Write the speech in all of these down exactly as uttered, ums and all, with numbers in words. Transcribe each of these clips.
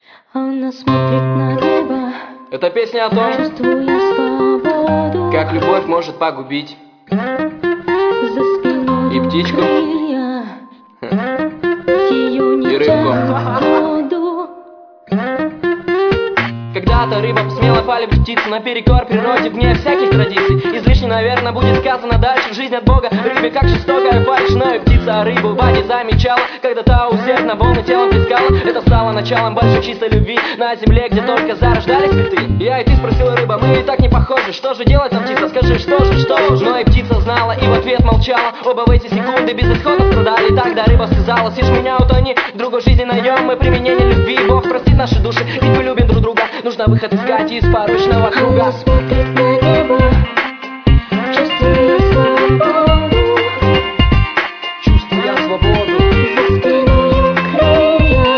Она смотрит на небо. Это песня о том, чувствуя свободу, как любовь может погубить за спиной и птичку, крылья, ее не и рыбку. воду. Когда-то рыба посмела полюбить птицу наперекор природе, вне всяких традиций. Излишне, наверное, будет сказано дальше. Жизнь от Бога рыбе как жестокая фальшь. Но и птица рыбу в воде замечала, когда та усердно волны телом плескала. Это стало началом большой чистой любви на земле, где только зарождались цветы. Я и ты спросила, рыба, мы и так не похожи. Что же делать нам, птица? Скажи, что же, что же? Но и птица знала и в ответ молчала. Оба в эти секунды безысходно страдали. Тогда рыба сказала: съешь меня, утони, в другой жизни найдем мы применение любви. Бог простит наши души, ведь мы любим друг друга. Нужно выход искать из порочного круга. Она смотрит на небо, чувствуя свободу, чувствуя свободу. за спиной крылья,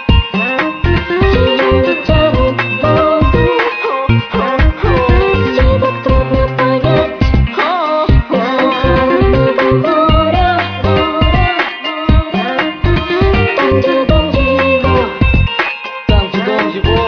ее не тянут в воду. Где так трудно понять весом холодного моря, там, где дом его, там, где дом его.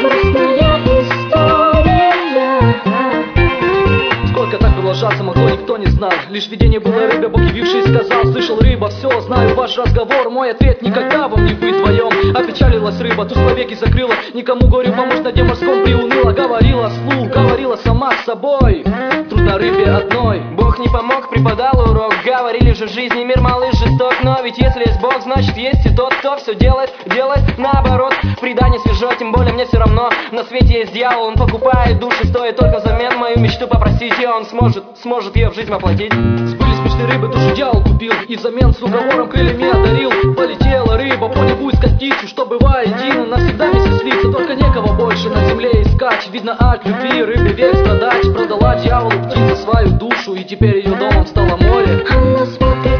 Сколько так продолжаться могло, никто не знал. Лишь видение было рыбе, Бог явивший сказал: слышал, рыба, все, знаю ваш разговор. Мой ответ: никогда вам не быть вдвоем. Опечалилась рыба, тускло веки закрыла, никому горю помочь на дне морском приуныла. Говорила вслух, говорила сама с собой: трудно рыбе одной. Бог не помог, преподал урок. Говорили же, в жизни мир малыш жесток. Но ведь если есть Бог, значит есть и тот, кто все делает, делает наоборот. Предание свежо, тем более мне все равно. На свете есть дьявол, он покупает души. Стоит только взамен мою мечту попросить, и он сможет, сможет ее в жизнь воплотить. Сбылись мечты рыбы, душу дьявол купил, и взамен с уговором крыльями одарил. Полетела рыба по небу искать птицу, что бывает едино, навсегда вместе слиться. Только некого больше на земле искать. Видно, от любви рыбе век страдать. Продала дьяволу птица свою душу, и теперь ее домом стало море. Она смотрит